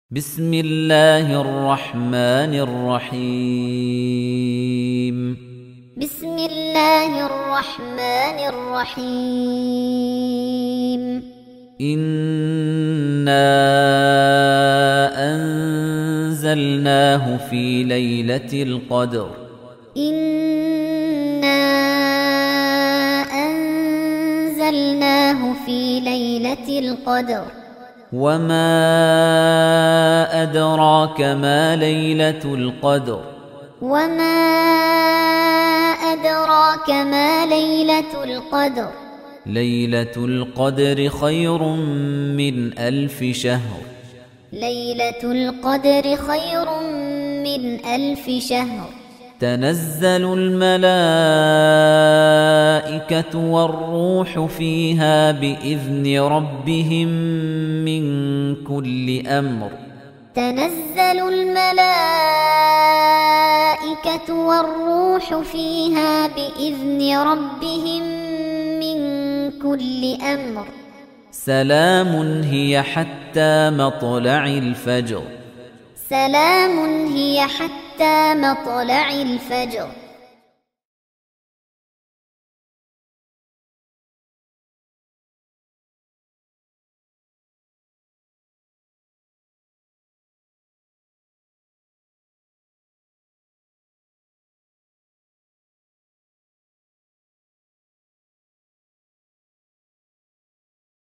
بسم الله الرحمن الرحيم بسم الله الرحمن الرحيم إنا أنزلناه في ليلة القدر إنا أنزلناه في ليلة القدر وما أدراك ما ليلة القدر وما أدراك ما ليلة القدر ليلة القدر خير من 1000 شهر ليلة القدر خير من 1000 شهر تنزل الملائكة والروح فيها بإذن ربهم من كل أمر تنزل الملائكة والروح فيها بإذن ربهم من كل أمر سلام هي حتى مطلع الفجر سلام هي حتى مطلع الفجر